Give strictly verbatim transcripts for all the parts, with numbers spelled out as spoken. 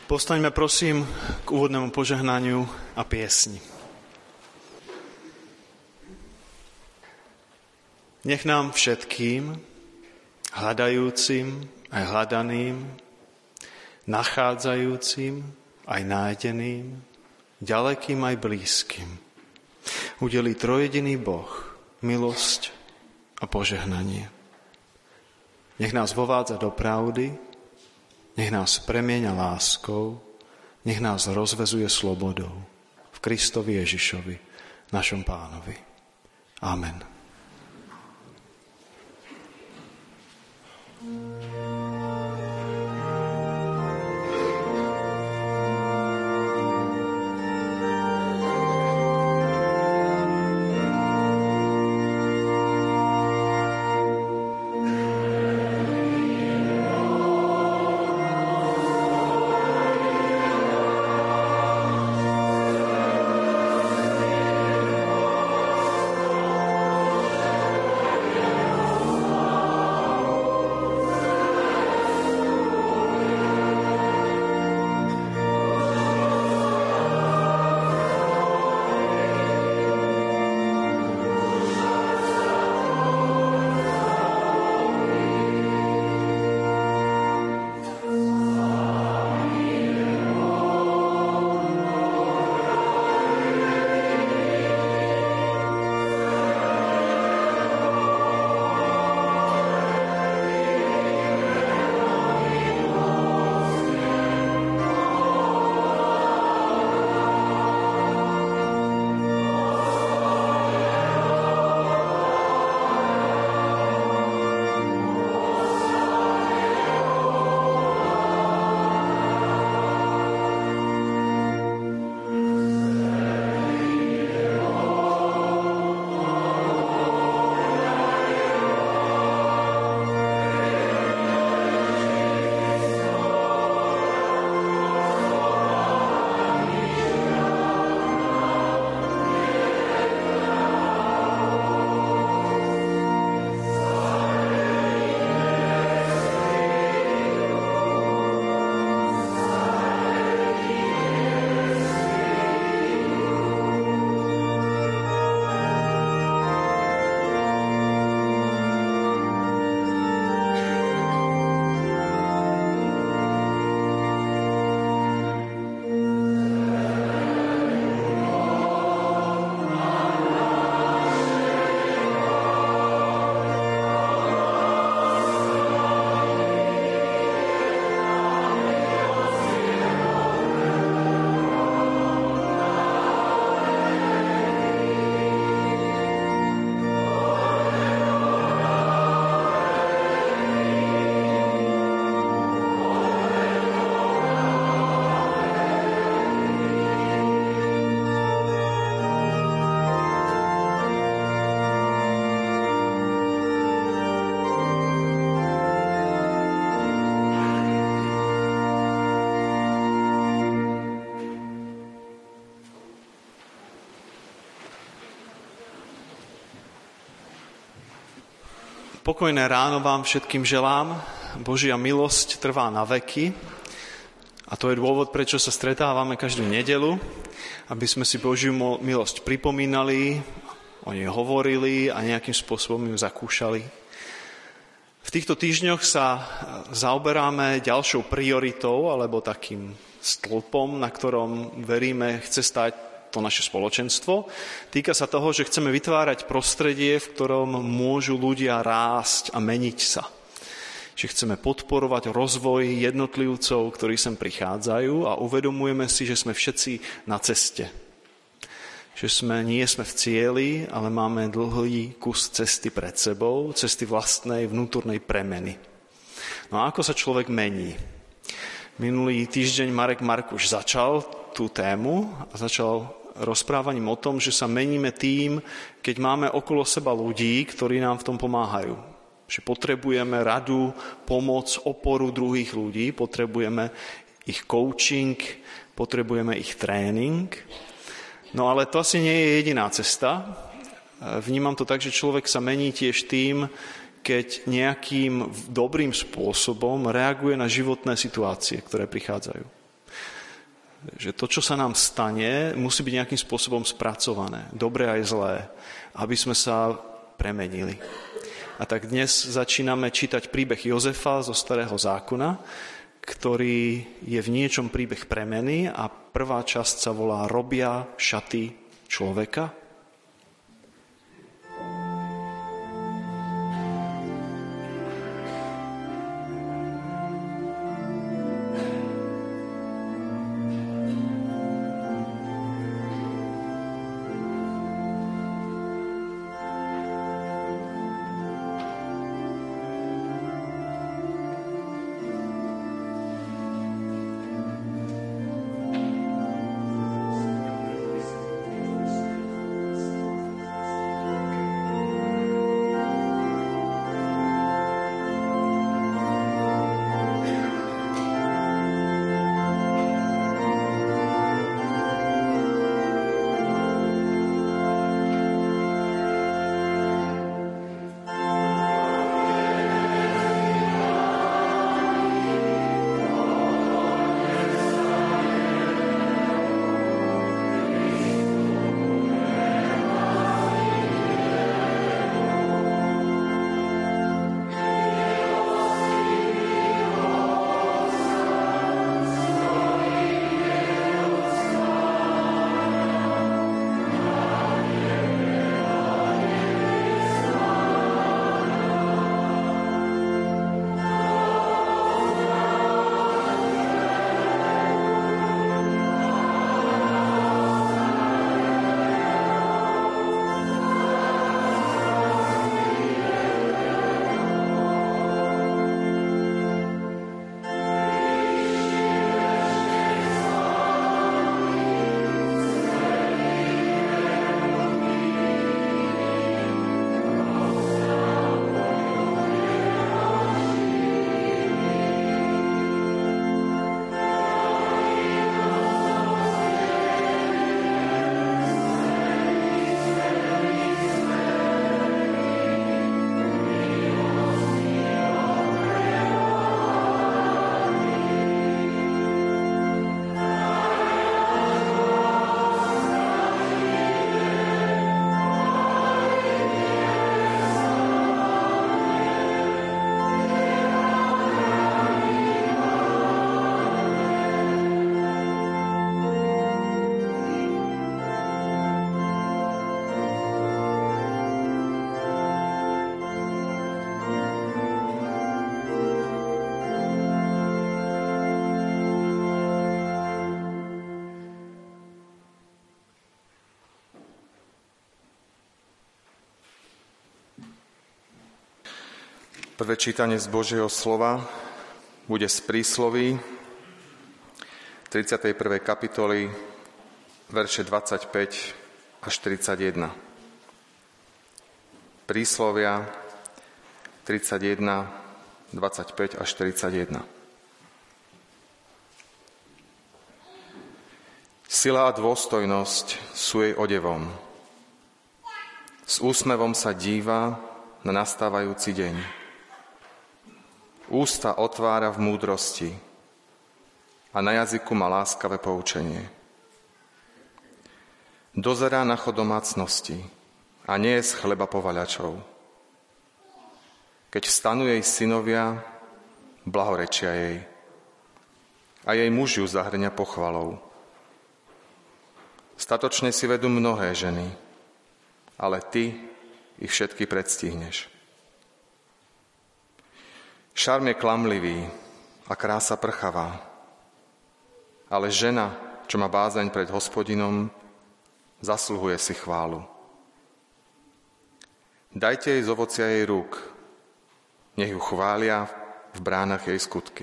Postaňme prosím k úvodnému požehnaniu a piesni. Nech nám všetkým, hľadajúcim aj hľadaným, nachádzajúcim aj nájdeným, ďalekým aj blízkym, udelí trojjediný Boh milosť a požehnanie. Nech nás vovádza do pravdy, nech nás premieňa láskou, nech nás rozvezuje slobodou v Kristovi Ježišovi, našom Pánovi. Amen. Pokojné ráno vám všetkým želám. Božia milosť trvá na veky. A to je dôvod, prečo sa stretávame každú nedeľu, aby sme si Božiu milosť pripomínali, o nej hovorili a nejakým spôsobom ju zakúšali. V týchto týždňoch sa zaoberáme ďalšou prioritou alebo takým stĺpom, na ktorom veríme chce stať to naše spoločenstvo. Týka sa toho, že chceme vytvárať prostredie, v ktorom môžu ľudia rásť a meniť sa. Že chceme podporovať rozvoj jednotlivcov, ktorí sem prichádzajú a uvedomujeme si, že sme všetci na ceste. Že sme, nie sme v cieli, ale máme dlhý kus cesty pred sebou, cesty vlastnej vnútornej premeny. No a ako sa človek mení? Minulý týždeň Marek Markuš začal tú tému a začal rozprávaním o tom, že sa meníme tým, keď máme okolo seba ľudí, ktorí nám v tom pomáhajú. Že potrebujeme radu, pomoc, oporu druhých ľudí, potrebujeme ich coaching, potrebujeme ich tréning. No ale to asi nie je jediná cesta. Vnímam to tak, že človek sa mení tiež tým, keď nejakým dobrým spôsobom reaguje na životné situácie, ktoré prichádzajú. že to, čo sa nám stane, musí byť nejakým spôsobom spracované, dobré aj zlé, aby sme sa premenili. A tak dnes začíname čítať príbeh Jozefa zo Starého zákona, ktorý je v niečom príbeh premeny a prvá časť sa volá Robia šaty človeka. Prvé čítanie z Božieho slova bude z prísloví tridsiatej prvej kapitoly, verše dvadsaťpäť až tridsaťjeden. Príslovia tridsaťjeden, dvadsaťpäť až tridsaťjeden. Sila a dôstojnosť sú jej odevom. S úsmevom sa díva na nastávajúci deň. Ústa otvára v múdrosti a na jazyku má láskavé poučenie. Dozerá na chod domácnosti a nie je z chleba povaľačov. Keď vstanú jej synovia, blahorečia jej a jej muž ju zahrňa pochvalou. Statočne si vedú mnohé ženy, ale ty ich všetky predstihneš. Šarm je klamlivý a krása prchavá, ale žena, čo má bázeň pred Hospodinom, zasluhuje si chválu. Dajte jej z ovocia jej rúk, nech ju chvália v bránach jej skutky.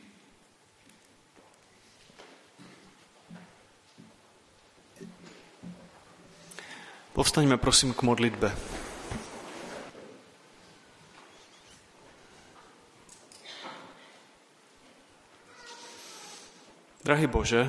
Povstaňme prosím k modlitbe. Drahý Bože,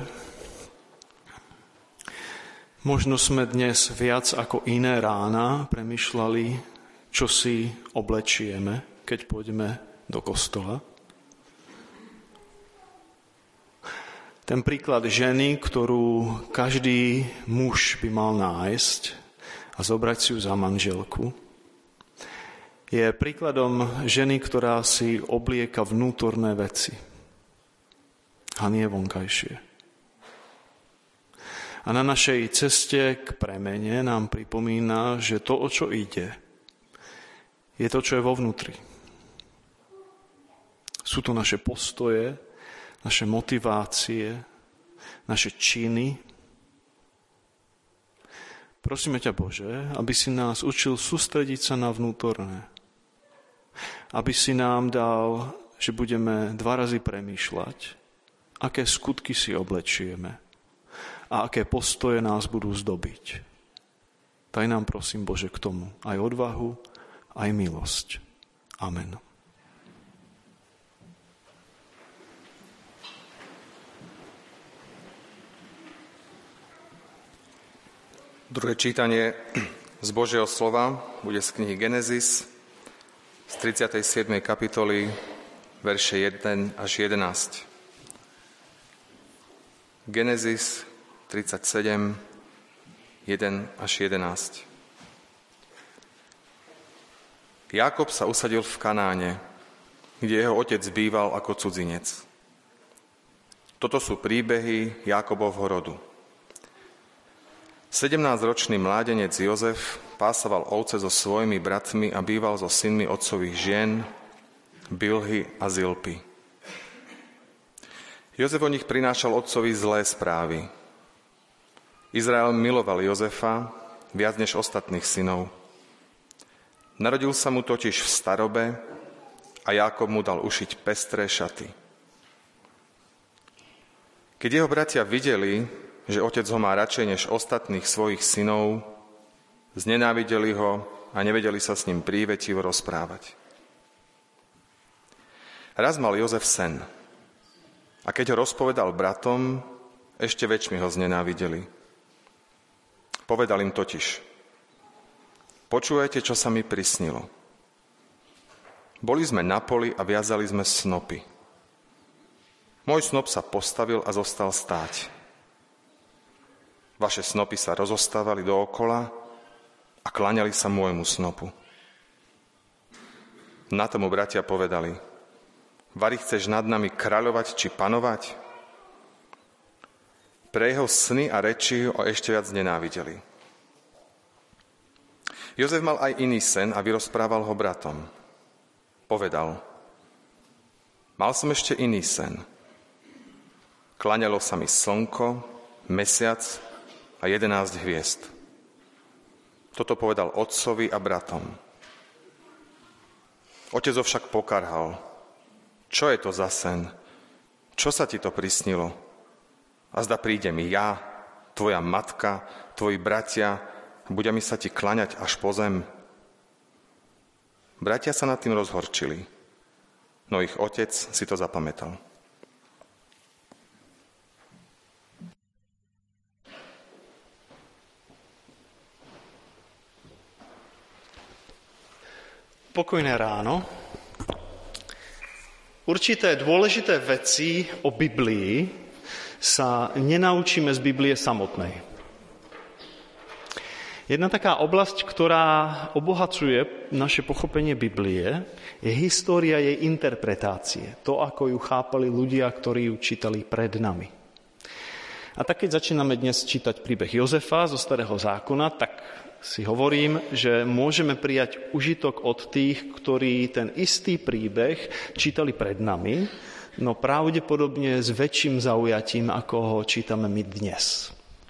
možno sme dnes viac ako iné rána premýšľali, čo si oblečieme, keď pôjdeme do kostola. Ten príklad ženy, ktorú každý muž by mal nájsť a zobrať si ju za manželku, je príkladom ženy, ktorá si oblieka vnútorné veci a nie vonkajšie. A na našej ceste k premene nám pripomína, že to, o čo ide, je to, čo je vo vnútri. Sú to naše postoje, naše motivácie, naše činy. Prosíme ťa, Bože, aby si nás učil sústrediť sa na vnútorné. Aby si nám dal, že budeme dva razy premýšľať, aké skutky si oblečieme a aké postoje nás budú zdobiť. Daj nám, prosím, Bože, k tomu aj odvahu, aj milosť. Amen. Druhé čítanie z Božieho slova bude z knihy Genesis z tridsiatej siedmej kapitoly, verše jeden až jedenásť. Genesis tridsaťsedem, jeden až jedenásť. Jákob sa usadil v Kanáne, kde jeho otec býval ako cudzinec. Toto sú príbehy Jákobovho rodu. sedemnásťročný mládenec Jozef pásaval ovce so svojimi bratmi a býval so synmi otcových žien, Bilhy a Zilpy. Jozef o nich prinášal otcovi zlé správy. Izrael miloval Jozefa viac než ostatných synov. Narodil sa mu totiž v starobe a Jákob mu dal ušiť pestré šaty. Keď jeho bratia videli, že otec ho má radšej než ostatných svojich synov, znenávideli ho a nevedeli sa s ním prívetivo rozprávať. Raz mal Jozef sen a keď ho rozpovedal bratom, ešte väčšmi ho znenávideli. Povedal im totiž: Počúvajte, čo sa mi prisnilo. Boli sme na poli a viazali sme snopy. Môj snop sa postavil a zostal stáť. Vaše snopy sa rozostávali dookola a kláňali sa môjmu snopu. Na tomu bratia povedali: Vari, chceš nad nami kráľovať či panovať? Pre jeho sny a reči ho ešte viac nenávideli. Jozef mal aj iný sen a vyrozprával ho bratom. Povedal: Mal som ešte iný sen. Kláňalo sa mi slnko, mesiac a jedenásť hviezd. Toto povedal otcovi a bratom. Otec ho však pokarhal. Čo je to za sen? Čo sa ti to prisnilo? A zda prídem ja, tvoja matka, tvoji bratia, budeme sa ti kláňať až po zem. Bratia sa nad tým rozhorčili, no ich otec si to zapamätal. Pokojné ráno. Určité dôležité veci o Biblii sa nenaučíme z Biblie samotnej. Jedna taká oblasť, ktorá obohacuje naše pochopenie Biblie, je história jej interpretácie. To, ako ju chápali ľudia, ktorí ju čítali pred nami. A tak, keď začíname dnes čítať príbeh Jozefa zo Starého zákona, tak si hovorím, že môžeme prijať užitok od tých, ktorí ten istý príbeh čítali pred nami, no pravdepodobne s väčším zaujatím, ako ho čítame my dnes.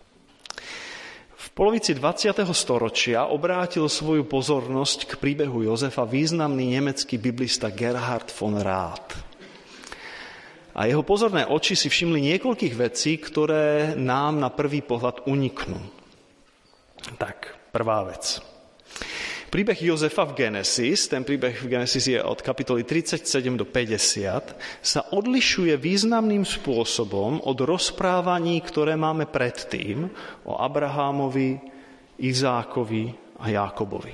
V polovici dvadsiateho storočia obrátil svoju pozornosť k príbehu Jozefa významný nemecký biblista Gerhard von Rath. A jeho pozorné oči si všimli niekoľkých vecí, ktoré nám na prvý pohľad uniknú. Tak, prvá vec. Príbeh Jozefa v Genesis, ten príbeh v Genesis je od kapitoly tridsaťsedem do päťdesiat, sa odlišuje významným spôsobom od rozprávaní, ktoré máme predtým o Abrahámovi, Izákovi a Jákobovi.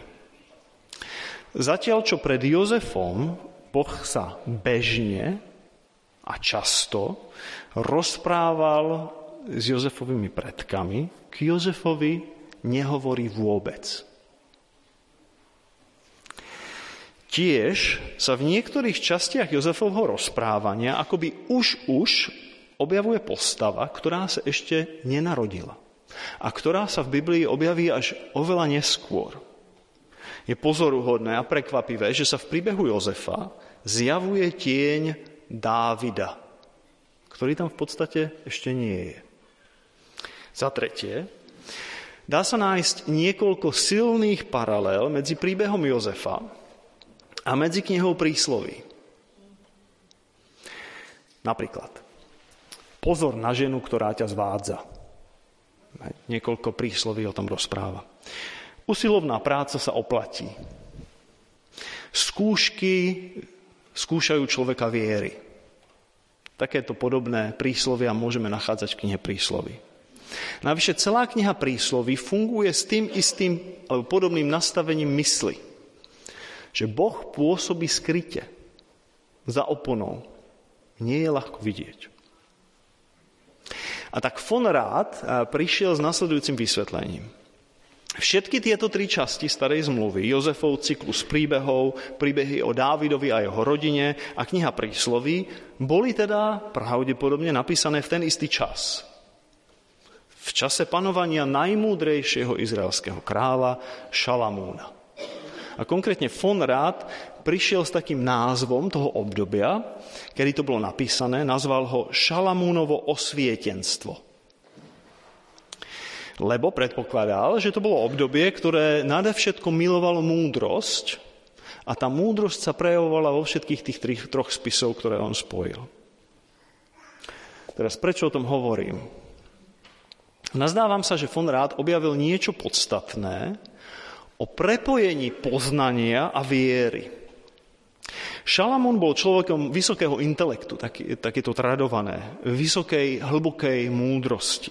Zatiaľ, čo pred Jozefom Boh sa bežne a často rozprával s Jozefovými predkami, k Jozefovi nehovorí vôbec. Tiež sa v niektorých častiach Jozefovho rozprávania akoby už už objavuje postava, ktorá sa ešte nenarodila a ktorá sa v Biblii objaví až oveľa neskôr. Je pozoruhodné a prekvapivé, že sa v príbehu Jozefa zjavuje tieň Dávida, ktorý tam v podstate ešte nie je. Za tretie, dá sa nájsť niekoľko silných paralel medzi príbehom Jozefa a medzi knihou Prísloví. Napríklad, pozor na ženu, ktorá ťa zvádza. Niekoľko prísloví o tom rozpráva. Usilovná práca sa oplatí. Skúšky skúšajú človeka viery. Takéto podobné príslovia môžeme nachádzať v knihe Prísloví. Navyše celá kniha Prísloví funguje s tým istým alebo podobným nastavením mysli, že Boh pôsobí skryte, za oponou. Nie je ľahko vidieť. A tak von Rád prišiel s nasledujúcim vysvetlením. Všetky tieto tri časti starej zmluvy, Jozefov cyklus príbehov, príbehy o Dávidovi a jeho rodine a kniha Prísloví, boli teda pravdepodobne napísané v ten istý čas. V čase panovania najmúdrejšieho izraelského kráľa Šalamúna. A konkrétne von Rád prišiel s takým názvom toho obdobia, kedy to bolo napísané, nazval ho Šalamúnovo osvietenstvo. Lebo predpokladal, že to bolo obdobie, ktoré nadevšetko milovalo múdrosť a tá múdrosť sa prejavovala vo všetkých tých tri, troch spisov, ktoré on spojil. Teraz prečo o tom hovorím? Nazdávam sa, že von Rád objavil niečo podstatné o prepojení poznania a viery. Šalamún bol človekom vysokého intelektu, tak, tak je to tradované, vysokej, hlbokej múdrosti.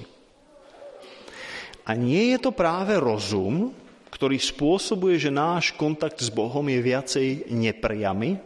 A nie je to práve rozum, ktorý spôsobuje, že náš kontakt s Bohom je viacej nepriamy?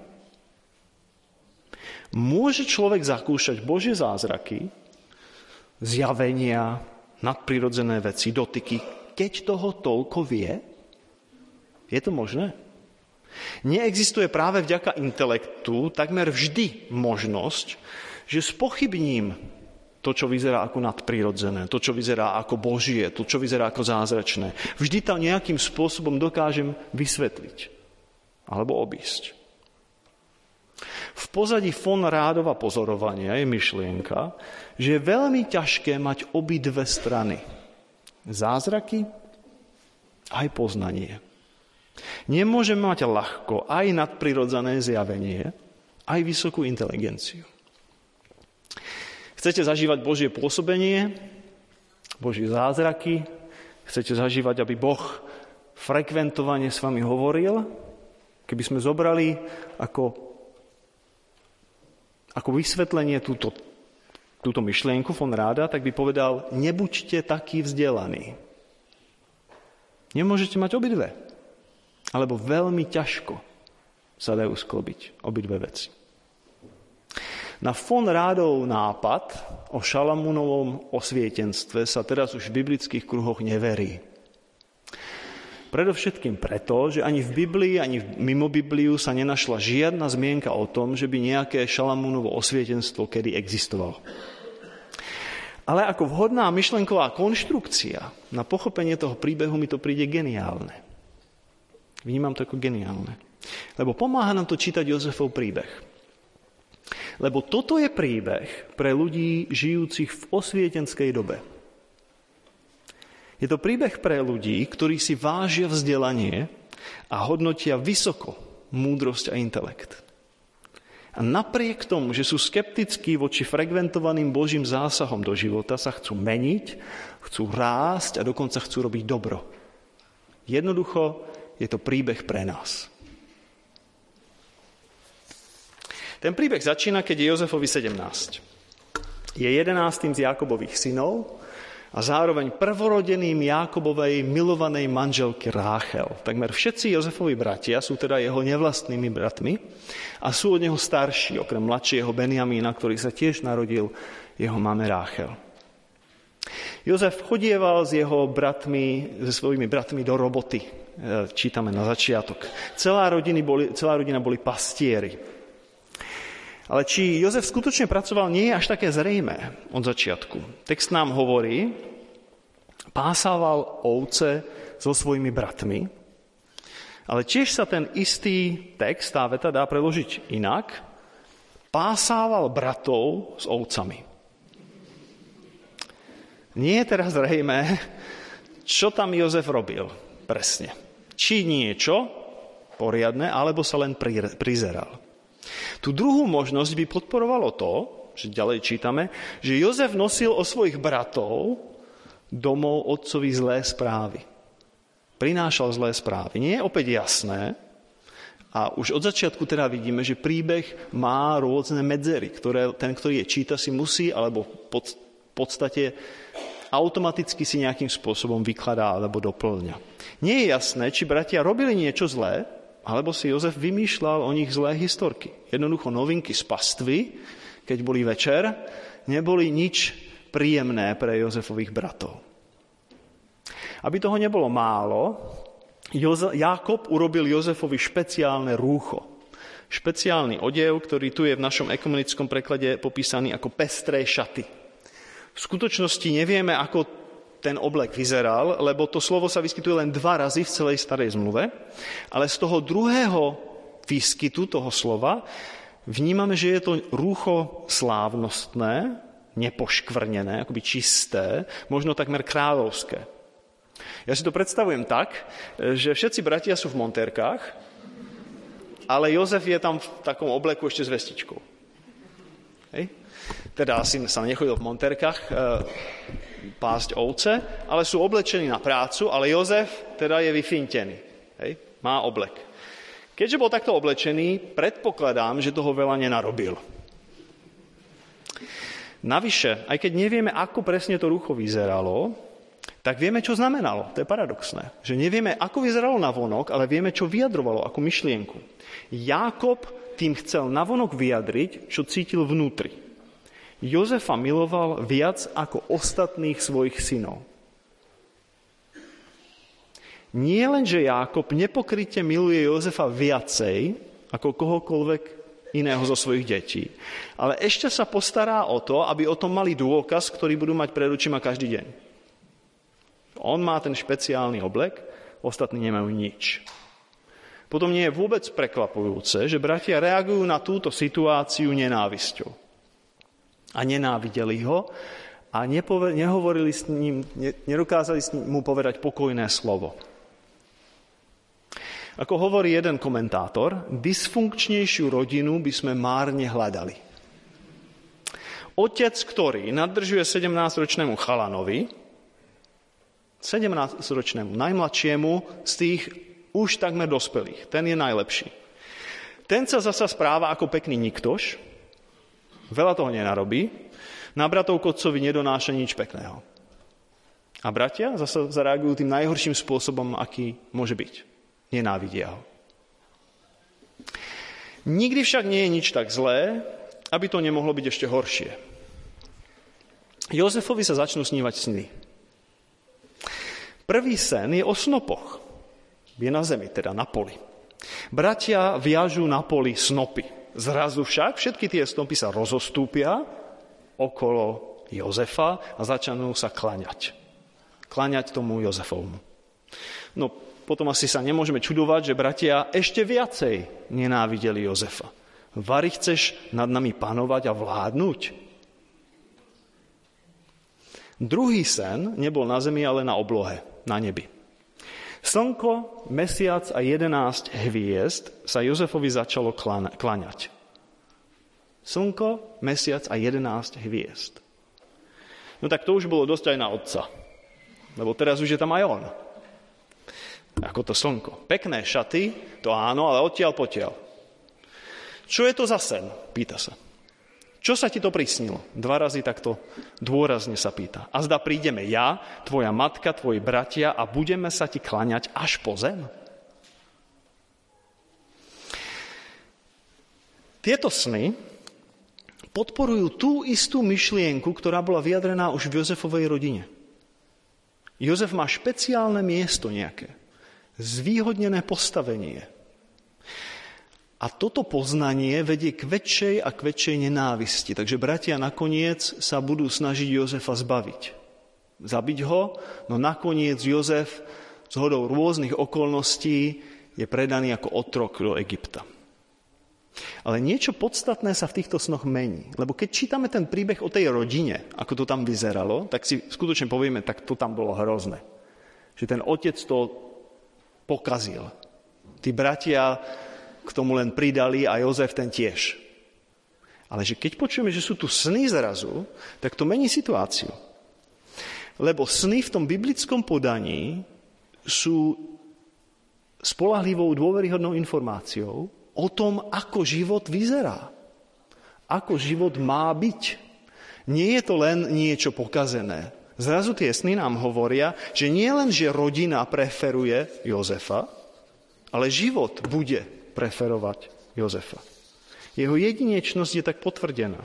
Môže človek zakúšať Božie zázraky, zjavenia, nadprirodzené veci, dotyky, keď toho toľko vie? Je to možné? Neexistuje práve vďaka intelektu takmer vždy možnosť, že spochybním to, čo vyzerá ako nadprirodzené, to, čo vyzerá ako Božie, to, čo vyzerá ako zázračné. Vždy to nejakým spôsobom dokážem vysvetliť alebo obísť. V pozadí von Rádova pozorovania je myšlienka, že je veľmi ťažké mať obidve strany. Zázraky aj poznanie. Nemôžeme mať ľahko aj nadprirodzené zjavenie, aj vysokú inteligenciu. Chcete zažívať Božie pôsobenie, Božie zázraky, chcete zažívať, aby Boh frekventovane s vami hovoril, keby sme zobrali ako, ako vysvetlenie túto, túto myšlienku von Ráda, tak by povedal, nebuďte takí vzdelaní. Nemôžete mať obidve. Alebo veľmi ťažko sa dajú sklobiť obidve veci. Na von Rádov nápad o Šalamúnovom osvietenstve sa teraz už v biblických kruhoch neverí. Predovšetkým preto, že ani v Biblii, ani mimo Bibliu sa nenašla žiadna zmienka o tom, že by nejaké Šalamúnovo osvietenstvo kedy existovalo. Ale ako vhodná myšlenková konštrukcia na pochopenie toho príbehu mi to príde geniálne. Vnímam to ako geniálne. Lebo pomáha nám to čítať Jozefov príbeh. Lebo toto je príbeh pre ľudí žijúcich v osvietenskej dobe. Je to príbeh pre ľudí, ktorí si vážia vzdelanie a hodnotia vysoko múdrosť a intelekt. A napriek tomu, že sú skeptickí voči frekventovaným Božím zásahom do života, sa chcú meniť, chcú rásť a dokonca chcú robiť dobro. Jednoducho je to príbeh pre nás. Ten príbeh začína, keď je Jozefovi sedemnásť. Je jedenástym z Jákobových synov a zároveň prvorodeným Jákobovej milovanej manželky Ráchel. Takmer všetci Jozefovi bratia sú teda jeho nevlastnými bratmi a sú od neho starší, okrem mladšieho Benjamína, ktorý sa tiež narodil jeho mame Ráchel. Jozef chodieval s jeho bratmi, so svojimi bratmi do roboty. Čítame na začiatok. Celá, rodiny boli, celá rodina boli pastieri. Ale či Jozef skutočne pracoval, nie je až také zrejmé od začiatku. Text nám hovorí, pásával ovce so svojimi bratmi, ale tiež sa ten istý text, tá veta dá preložiť inak, pásával bratov s ovcami. Nie je teraz zrejmé, čo tam Jozef robil presne. Či niečo poriadne, alebo sa len prizeral. Tu druhú možnosť by podporovalo to, že ďalej čítame, že Jozef nosil o svojich bratov domov otcovi zlé správy. Prinášal zlé správy. Nie je opäť jasné, a už od začiatku teda vidíme, že príbeh má rôzne medzery, ktoré ten, ktorý je číta, si musí, alebo pod, v podstate automaticky si nejakým spôsobom vykladá alebo doplňa. Nie je jasné, či bratia robili niečo zlé, alebo si Jozef vymýšľal o nich zlé historky. Jednoducho novinky z pastvy, keď boli večer, neboli nič príjemné pre Jozefových bratov. Aby toho nebolo málo, Joze- Jákob urobil Jozefovi špeciálne rúcho. Špeciálny odev, ktorý tu je v našom ekumenickom preklade popísaný ako pestré šaty. V skutočnosti nevieme, ako ten oblek vyzeral, lebo to slovo sa vyskytuje len dva razy v celej starej zmluve, ale z toho druhého výskytu toho slova vnímame, že je to rúcho slávnostné, nepoškvrnené, akoby čisté, možno takmer kráľovské. Ja si to predstavujem tak, že všetci bratia sú v montérkách, ale Jozef je tam v takom obleku ešte s vestičkou. Hej? Teda asi sa nechodil v montérkach, pásť ovce, ale sú oblečení na prácu, ale Jozef teda je vyfintený. Hej? Má oblek. Keďže bol takto oblečený, predpokladám, že toho veľa nenarobil. Navyše, aj keď nevieme, ako presne to rúcho vyzeralo, tak vieme, čo znamenalo. To je paradoxné. Že nevieme, ako vyzeralo navonok, ale vieme, čo vyjadrovalo, ako myšlienku. Jákob tým chcel navonok vyjadriť, čo cítil vnútri. Jozefa miloval viac ako ostatných svojich synov. Nie len, že Jákob nepokryte miluje Jozefa viacej ako kohokoľvek iného zo svojich detí, ale ešte sa postará o to, aby o tom mali dôkaz, ktorý budú mať pred očima každý deň. On má ten špeciálny oblek, ostatní nemajú nič. Potom nie je vôbec prekvapujúce, že bratia reagujú na túto situáciu nenávisťou. A nenávideli ho a nepove- nehovorili s ním, ne- nedokázali s ním mu povedať pokojné slovo. Ako hovorí jeden komentátor, dysfunkčnejšiu rodinu by sme márne hľadali. Otec, ktorý nadržuje sedemnásťročnému chalanovi, sedemnásťročnému, najmladšiemu z tých už takmer dospelých, ten je najlepší. Ten sa zasa správa ako pekný niktoš, veľa toho nenarobí, na bratov Kotcovi nedonáša nič pekného. A bratia zase zareagujú tým najhorším spôsobom, aký môže byť. Nenávidia ho. Nikdy však nie je nič tak zlé, aby to nemohlo byť ešte horšie. Jozefovi sa začnú snívať sny. Prvý sen je o snopoch. Je na zemi, teda na poli. Bratia viažú na poli snopy. Zrazu však všetky tie snopy sa rozostúpia okolo Jozefa a začnú sa klaňať. Klaňať tomu Jozefovmu. No, potom asi sa nemôžeme čudovať, že bratia ešte viacej nenávideli Jozefa. Vari chceš nad nami panovať a vládnuť? Druhý sen nebol na zemi, ale na oblohe, na nebi. Slnko, mesiac a jedenásť hviezd sa Jozefovi začalo kláňať. Slnko, mesiac a jedenásť hviezd. No tak to už bolo dosť aj na otca. Lebo teraz už je tam aj on. Ako to slnko. Pekné šaty, to áno, ale odtiaľ potiaľ. Čo je to za sen? Pýta sa. Čo sa ti to prisnilo? Dva razy takto dôrazne sa pýta. A zda prídeme ja, tvoja matka, tvoji bratia a budeme sa ti kláňať až po zem? Tieto sny podporujú tú istú myšlienku, ktorá bola vyjadrená už v Jozefovej rodine. Jozef má špeciálne miesto nejaké, zvýhodnené postavenie. A toto poznanie vedie k väčšej a k väčšej nenávisti. Takže bratia nakoniec sa budú snažiť Jozefa zbaviť. Zabiť ho, no nakoniec Jozef zhodou rôznych okolností je predaný ako otrok do Egypta. Ale niečo podstatné sa v týchto snoch mení. Lebo keď čítame ten príbeh o tej rodine, ako to tam vyzeralo, tak si skutočne povieme, tak to tam bolo hrozné. Že ten otec to pokazil. Tí bratia k tomu len pridali a Jozef ten tiež. Ale že keď počujeme, že sú tu sny zrazu, tak to mení situáciu. Lebo sny v tom biblickom podaní sú spoľahlivou, dôveryhodnou informáciou o tom, ako život vyzerá. Ako život má byť. Nie je to len niečo pokazené. Zrazu tie sny nám hovoria, že nie len, že rodina preferuje Jozefa, ale život bude preferovať Jozefa. Jeho jedinečnosť je tak potvrdená.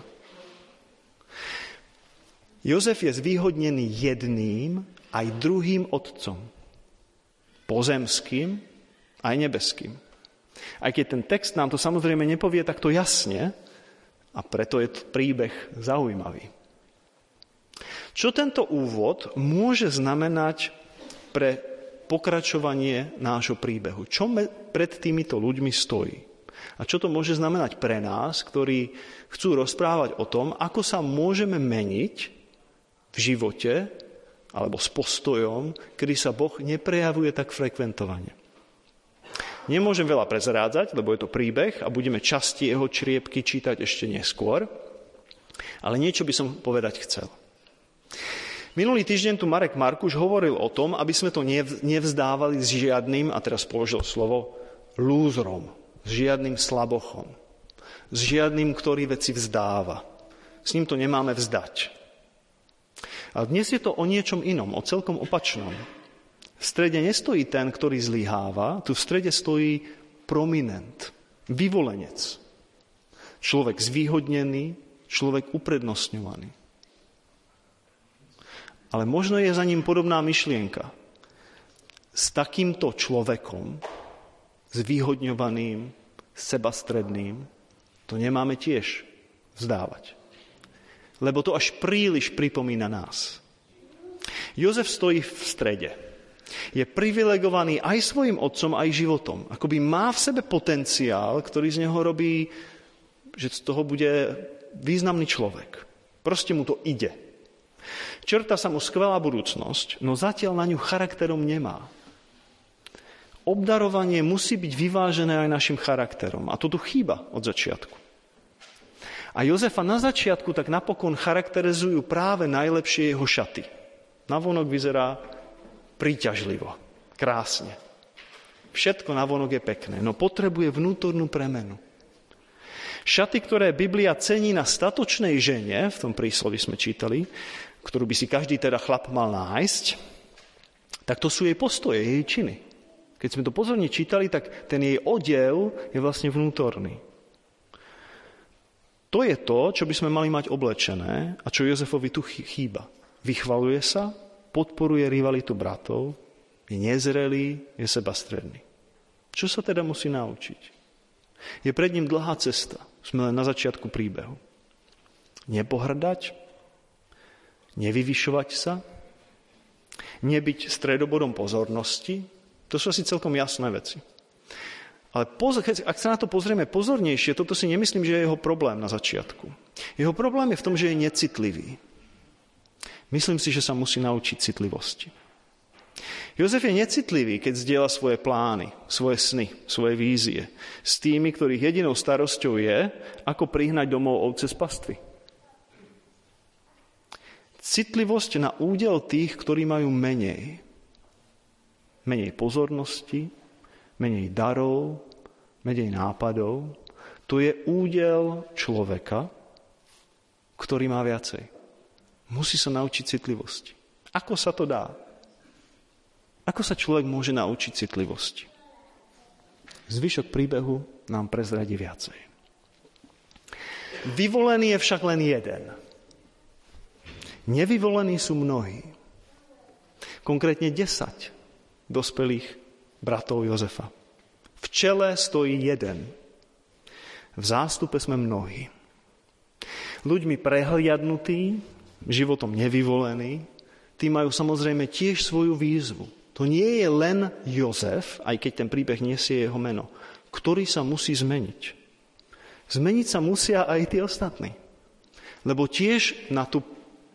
Jozef je zvýhodnený jedným aj druhým otcom. Pozemským aj nebeským. Aj keď ten text nám to samozrejme nepovie takto jasne, a preto je to príbeh zaujímavý. Čo tento úvod môže znamenať pre pokračovanie nášho príbehu? Čo pred týmito ľuďmi stojí? A čo to môže znamenať pre nás, ktorí chcú rozprávať o tom, ako sa môžeme meniť v živote alebo s postojom, kedy sa Boh neprejavuje tak frekventovane? Nemôžem veľa prezrádzať, lebo je to príbeh a budeme časti jeho čriepky čítať ešte neskôr, ale niečo by som povedať chcel. Minulý týždeň tu Marek Markuš hovoril o tom, aby sme to nevzdávali s žiadnym, a teraz položil slovo, lúzrom, s žiadnym slabochom, s žiadnym, ktorý veci vzdáva. S ním to nemáme vzdať. A dnes je to o niečom inom, o celkom opačnom. V strede nestojí ten, ktorý zlyháva, tu v strede stojí prominent, vyvolenec. Človek zvýhodnený, človek uprednostňovaný. Ale možno je za ním podobná myšlienka. S takýmto človekom, zvýhodňovaným, sebastredným, to nemáme tiež vzdávať. Lebo to až príliš pripomína nás. Jozef stojí v strede. Je privilegovaný aj svojim otcom, aj životom. Akoby má v sebe potenciál, ktorý z neho robí, že z toho bude významný človek. Proste mu to ide. Črta sa mu skvelá budúcnosť, no zatiaľ na ňu charakterom nemá. Obdarovanie musí byť vyvážené aj našim charakterom. A to tu chýba od začiatku. A Jozefa na začiatku tak napokon charakterizujú práve najlepšie jeho šaty. Navonok vyzerá príťažlivo, krásne. Všetko navonok je pekné, no potrebuje vnútornú premenu. Šaty, ktoré Biblia cení na statočnej žene, v tom príslovi sme čítali, ktorú by si každý teda chlap mal nájsť, tak to sú jej postoje, jej činy. Keď sme to pozorne čítali, tak ten jej odev je vlastne vnútorný. To je to, čo by sme mali mať oblečené a čo Jozefovi tu chýba. Vychvaluje sa, podporuje rivalitu bratov, je nezrelý, je sebastredný. Čo sa teda musí naučiť? Je pred ním dlhá cesta. Sme len na začiatku príbehu. Nepohrdať, nevyvyšovať sa, nebyť stredobodom pozornosti, to sú asi celkom jasné veci. Ale pozor, ak sa na to pozrieme pozornejšie, toto si nemyslím, že je jeho problém na začiatku. Jeho problém je v tom, že je necitlivý. Myslím si, že sa musí naučiť citlivosti. Jozef je necitlivý, keď zdieľa svoje plány, svoje sny, svoje vízie s tými, ktorých jedinou starosťou je, ako prihnať domov ovce z pastvy. Citlivosť na údel tých, ktorí majú menej. Menej pozornosti, menej darov, menej nápadov. To je údel človeka, ktorý má viacej. Musí sa naučiť citlivosti. Ako sa to dá? Ako sa človek môže naučiť citlivosti? Zvyšok príbehu nám prezradí viacej. Vyvolený je však len jeden. Nevyvolení sú mnohí. Konkrétne desať dospelých bratov Jozefa. V čele stojí jeden. V zástupe sme mnohí. Ľuďmi prehliadnutí, životom nevyvolení, tí majú samozrejme tiež svoju výzvu. To nie je len Jozef, aj keď ten príbeh nesie jeho meno, ktorý sa musí zmeniť. Zmeniť sa musia aj tí ostatní. Lebo tiež na tú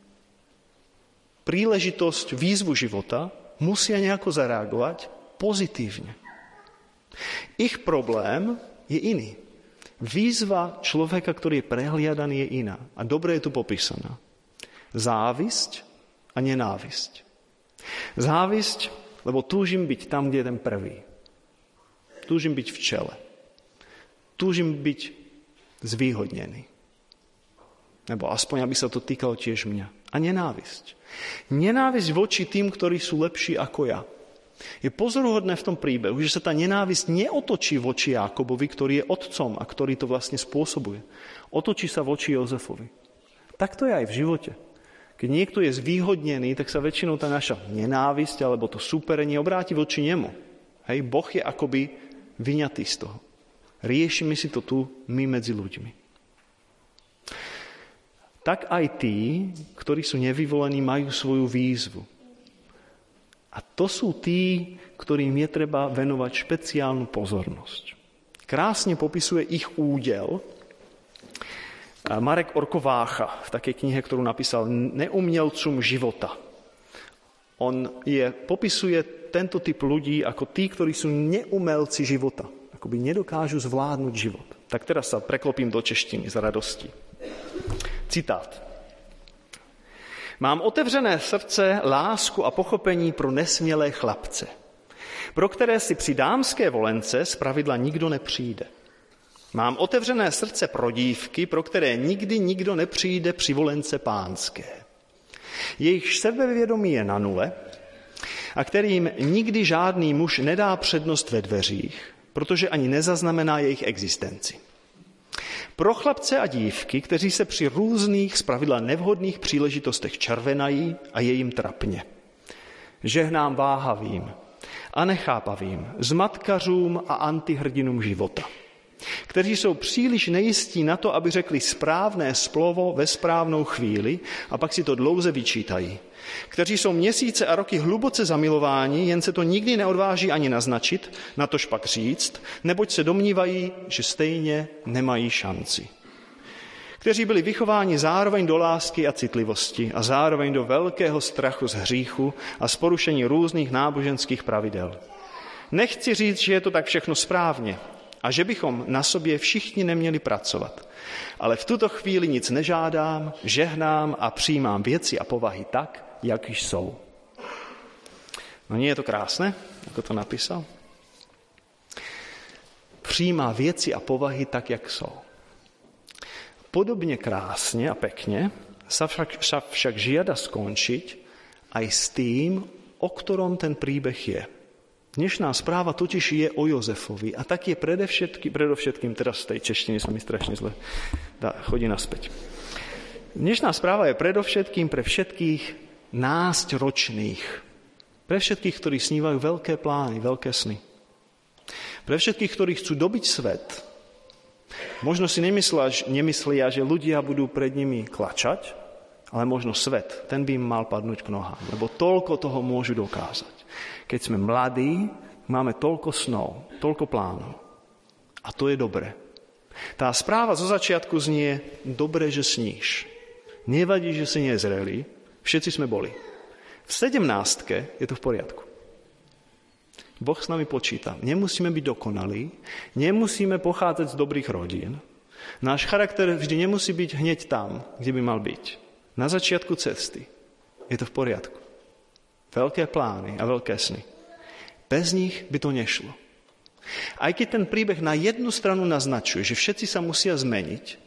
príležitosť, výzvu života musia nejako zareagovať pozitívne. Ich problém je iný. Výzva človeka, ktorý je prehliadaný, je iná. A dobre je tu popísaná. Závisť a nenávisť. Závisť, lebo túžim byť tam, kde je ten prvý. Túžim byť v čele. Túžim byť zvýhodnený. Nebo aspoň, aby sa to týkalo tiež mňa. A nenávisť. Nenávisť voči tým, ktorí sú lepší ako ja. Je pozoruhodné v tom príbehu, že sa tá nenávisť neotočí voči Jákobovi, ktorý je otcom a ktorý to vlastne spôsobuje. Otočí sa voči Jozefovi. Tak to je aj v živote. Keď niekto je zvýhodnený, tak sa väčšinou tá naša nenávisť alebo to súperenie obráti voči nemu. Hej, Boh je akoby vyňatý z toho. Riešime si to tu my medzi ľuďmi. Tak aj tí, ktorí sú nevyvolení, majú svoju výzvu. A to sú tí, ktorým je treba venovať špeciálnu pozornosť. Krásne popisuje ich údel Marek Orko-Vácha v takej knihe, ktorú napísal Neumělcům života. On je, popisuje tento typ ľudí ako tí, ktorí sú neumelci života. Akoby nedokážu zvládnuť život. Tak teraz sa preklopím do češtiny z radosti. Citát. Mám otevřené srdce, lásku a pochopení pro nesmělé chlapce, pro které si při dámské volence zpravidla nikdo nepřijde. Mám otevřené srdce pro dívky, pro které nikdy nikdo nepřijde při volence pánské. Jejich sebevědomí je na nule a kterým nikdy žádný muž nedá přednost ve dveřích, protože ani nezaznamená jejich existenci. Pro chlapce a dívky, kteří se při různých, zpravidla nevhodných příležitostech červenají a je jim trapně. Žehnám váhavým a nechápavým, zmatkařům a antihrdinům života, kteří jsou příliš nejistí na to, aby řekli správné slovo ve správnou chvíli a pak si to dlouze vyčítají. Kteří jsou měsíce a roky hluboce zamilováni, jen se to nikdy neodváží ani naznačit, natož pak říct, neboť se domnívají, že stejně nemají šanci. Kteří byli vychováni zároveň do lásky a citlivosti a zároveň do velkého strachu z hříchu a z porušení různých náboženských pravidel. Nechci říct, že je to tak všechno správně a že bychom na sobě všichni neměli pracovat. Ale v tuto chvíli nic nežádám, žehnám a přijímám věci a povahy tak, jak jsou. No nie je to krásne, ako to napísal? Přijímá věci a povahy tak, jak jsou. Podobne krásne a pekne sa však, sa však žiada skončiť aj s tým, o ktorom ten príbeh je. Dnešná správa totiž je o Jozefovi a tak je predovšetkým, predovšetkým teraz z tej češtiny sa mi strašne zle dá, chodí naspäť. Dnešná správa je predovšetkým pre všetkých náctiročných, pre všetkých, ktorí snívajú veľké plány, veľké sny. Pre všetkých, ktorí chcú dobiť svet. Možno si nemyslia, nemyslia, že ľudia budú pred nimi klačať, ale možno svet, ten by im mal padnúť k nohám, lebo toľko toho môžu dokázať. Keď sme mladí, máme toľko snov, toľko plánov. A to je dobre. Tá správa zo začiatku znie, dobre, že sníš. Nevadí, že si nezrelý, všetci sme boli. V sedemnástke je to v poriadku. Boh s nami počíta. Nemusíme byť dokonalí, nemusíme pochádzať z dobrých rodín. Náš charakter vždy nemusí byť hneď tam, kde by mal byť. Na začiatku cesty je to v poriadku. Veľké plány a veľké sny. Bez nich by to nešlo. Aj keď ten príbeh na jednu stranu naznačuje, že všetci sa musia zmeniť,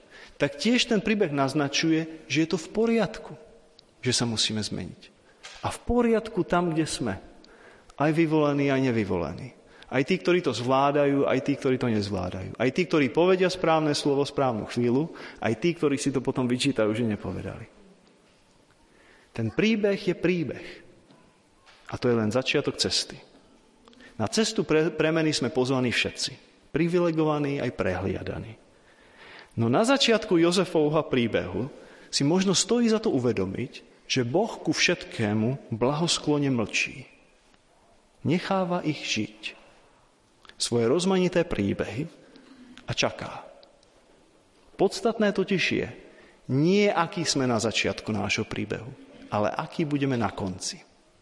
tak tiež ten príbeh naznačuje, že je to v poriadku, že sa musíme zmeniť. A v poriadku tam, kde sme. Aj vyvolení, aj nevyvolení. Aj tí, ktorí to zvládajú, aj tí, ktorí to nezvládajú. Aj tí, ktorí povedia správne slovo správnu chvíľu, aj tí, ktorí si to potom vyčítajú, že nepovedali. Ten príbeh je príbeh. A to je len začiatok cesty. Na cestu pre, premeny sme pozvaní všetci. Privilegovaní aj prehliadaní. No na začiatku Jozefovho príbehu si možno stojí za to uvedomiť, že Boh ku všetkému blahosklone mlčí. Necháva ich žiť. Svoje rozmanité príbehy a čaká. Podstatné totiž je, nie aký sme na začiatku nášho príbehu, ale aký budeme na konci.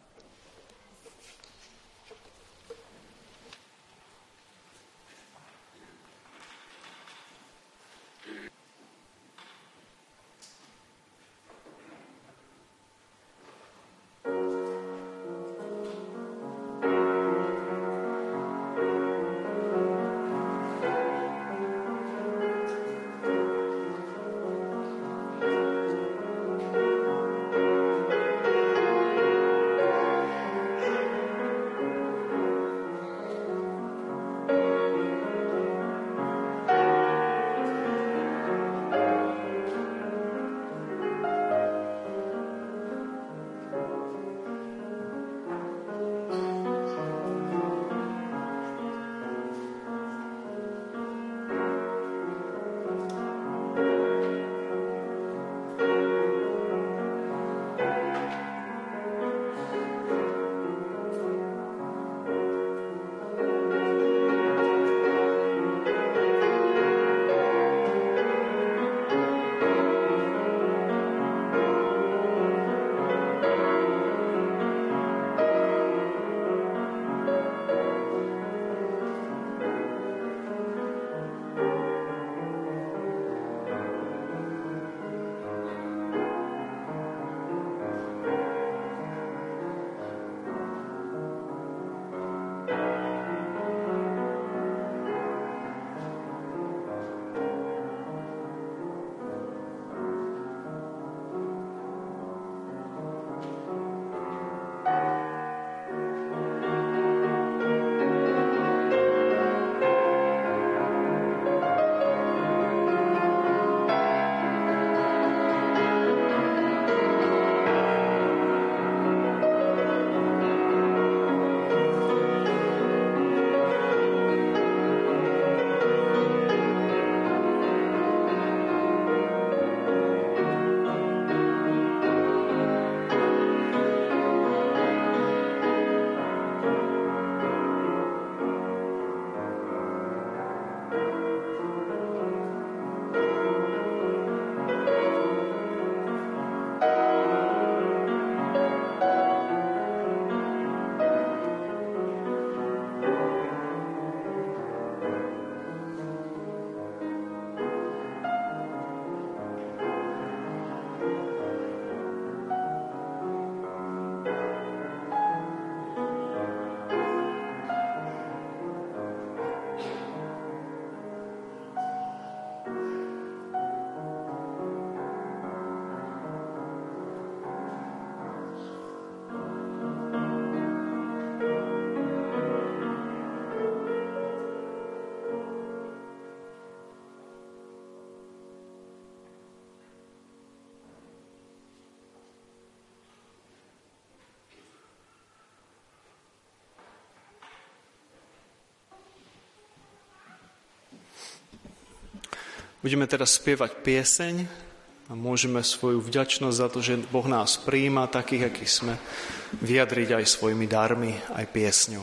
Budeme teraz spievať pieseň a môžeme svoju vďačnosť za to, že Boh nás prijíma takých, akí sme, vyjadriť aj svojimi darmi, aj piesňou.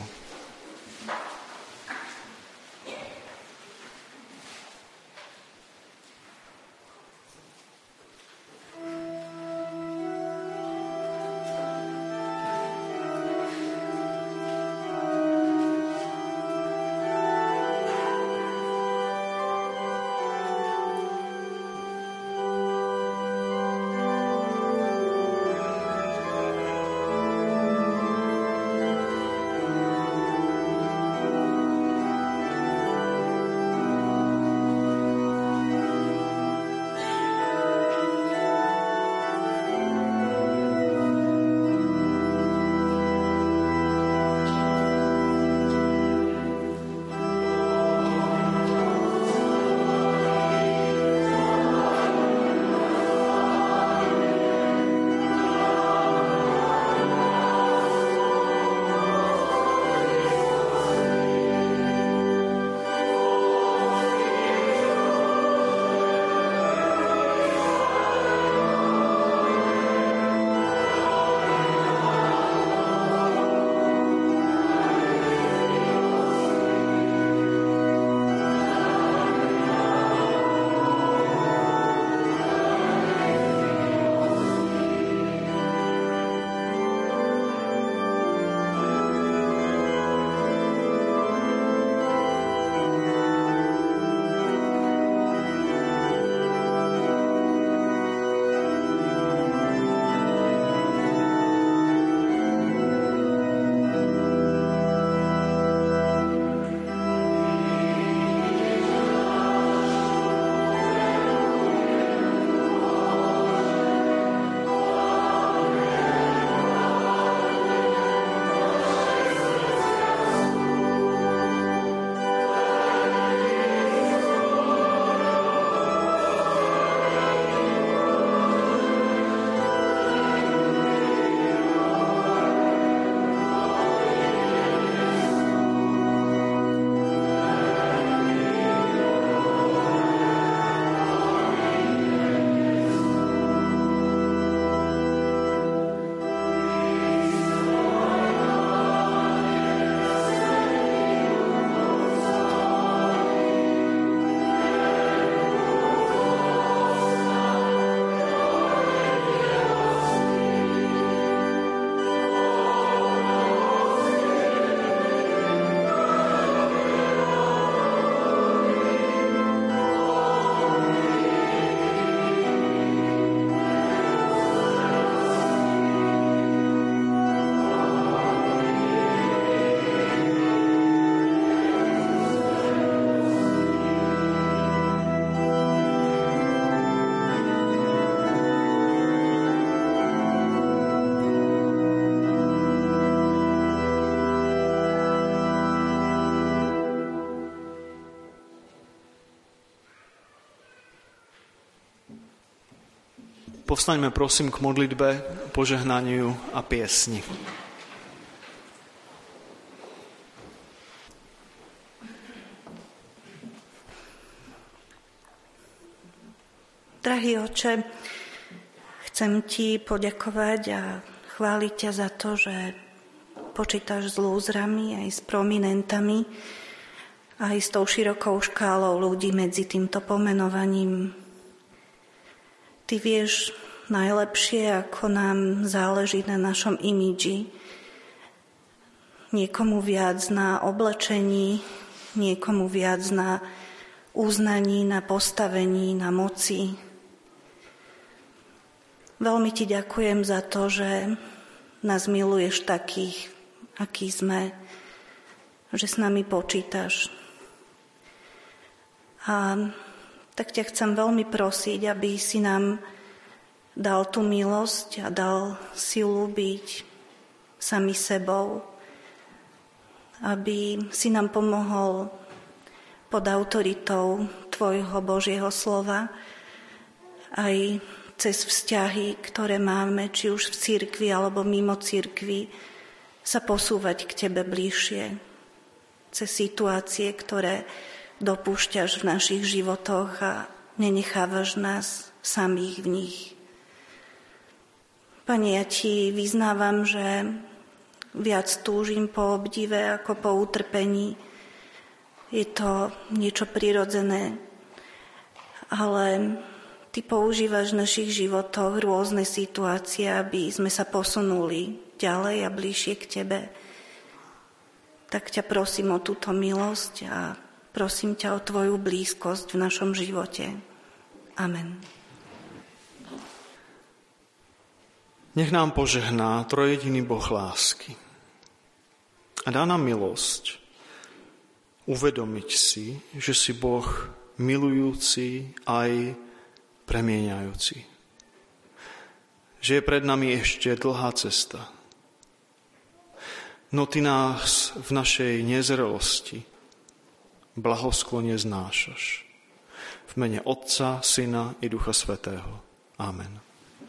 Thank you. Povstaňme prosím k modlitbe, požehnaniu a piesni. Drahý Otče, chcem Ti poďakovať a chváliť ťa za to, že počítaš s lúzrami aj s prominentami, aj s tou širokou škálou ľudí medzi týmto pomenovaním. Ty vieš najlepšie, ako nám záleží na našom imidži. Niekomu viac na oblečení, niekomu viac na uznaní, na postavení, na moci. Veľmi Ti ďakujem za to, že nás miluješ takých, akí sme, že s nami počítaš. A tak ťa chcem veľmi prosiť, aby si nám dal tú milosť a dal silu byť sami sebou, aby si nám pomohol pod autoritou Tvojho Božieho slova aj cez vzťahy, ktoré máme, či už v cirkvi alebo mimo cirkvi, sa posúvať k Tebe bližšie. Cez situácie, ktoré dopúšťaš v našich životoch a nenechávaš nás samých v nich. Pane, ja Ti vyznávam, že viac túžim po obdive ako po utrpení. Je to niečo prirodzené, ale Ty používaš v našich životoch rôzne situácie, aby sme sa posunuli ďalej a bližšie k Tebe. Tak ťa prosím o túto milosť a prosím ťa o Tvoju blízkosť v našom živote. Amen. Nech nám požehná trojjediný Boh lásky a dá nám milosť uvedomiť si, že si Boh milujúci aj premieňajúci. Že je pred nami ešte dlhá cesta. No Ty nás v našej nezrelosti blahosklone znášaš. V mene Otca, Syna i Ducha Svätého. Amen.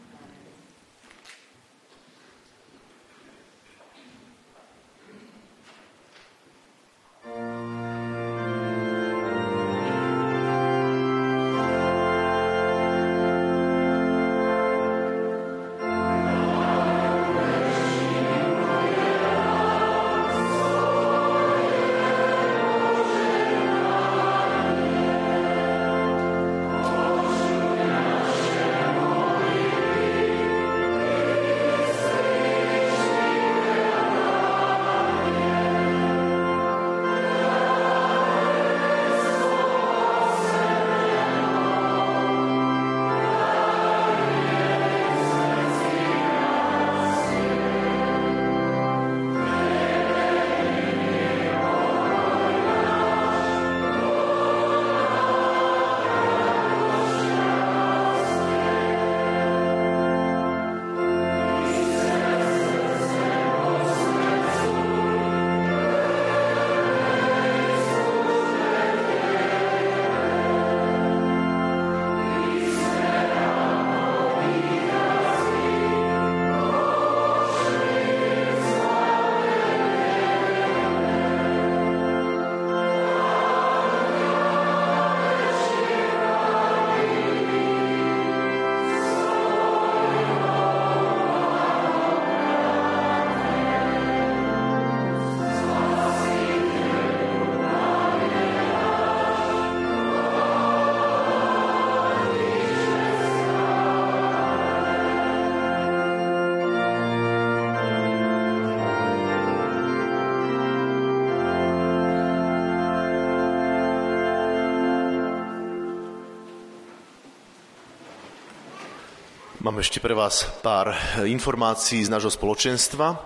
Mám ešte pre vás pár informácií z nášho spoločenstva.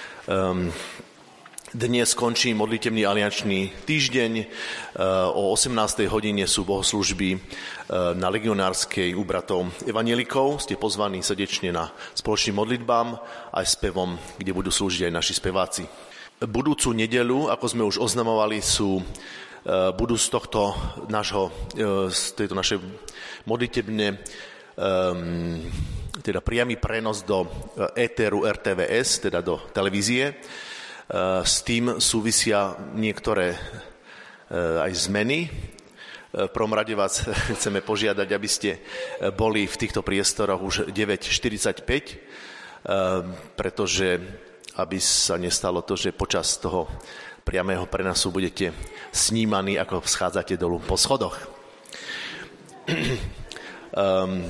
Um, Dnes končí modlitebný aliančný týždeň. O osemnástej hodine sú bohoslúžby na Legionárskej u bratov evanjelikov. Ste pozvaní srdečne na spoločným modlitbám aj spevom, kde budú slúžiť aj naši speváci. Budúcu nedeľu, ako sme už oznamovali, sú, budú z tohto nášho, z tejto našej modlitebne um, teda priamy prenos do éteru er té vé es, teda do televízie. S tým súvisia niektoré aj zmeny. V prvom rade vás chceme požiadať, aby ste boli v týchto priestoroch už deväť štyridsaťpäť, pretože aby sa nestalo to, že počas toho priamého prenosu budete snímaní, ako schádzate dolu po schodoch. Um,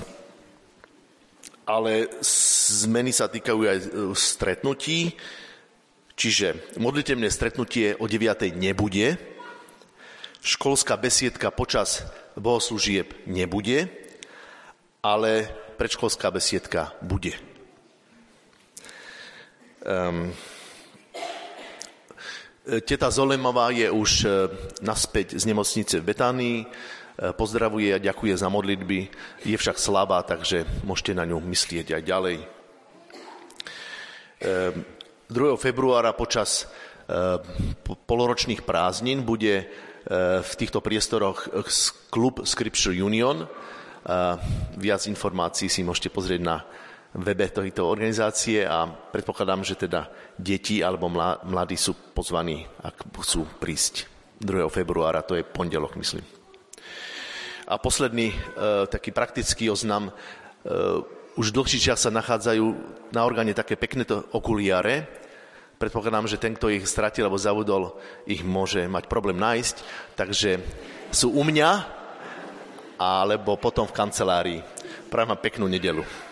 ale zmeny sa týkajú aj stretnutí, čiže modlitebné stretnutie o deviatej nebude, školská besiedka počas bohoslúžieb nebude, ale predškolská besiedka bude. Um, teta Zolemová je už naspäť z nemocnice v Betánii, pozdravuje a ďakuje za modlitby, je však slabá, takže môžete na ňu myslieť aj ďalej. druhého februára počas poloročných prázdnin bude v týchto priestoroch klub Scripture Union. Viac informácií si môžete pozrieť na webe tejto organizácie a predpokladám, že teda deti alebo mladí sú pozvaní, ak chcú prísť druhého februára, to je pondelok, myslím. A posledný e, taký praktický oznam, e, už dlhší čas sa nachádzajú na orgáne také pekné to okuliare. Predpokladám, že ten, kto ich stratil alebo zavudol, ich môže mať problém nájsť, takže sú u mňa alebo potom v kancelárii. Prajem vám peknú nedeľu.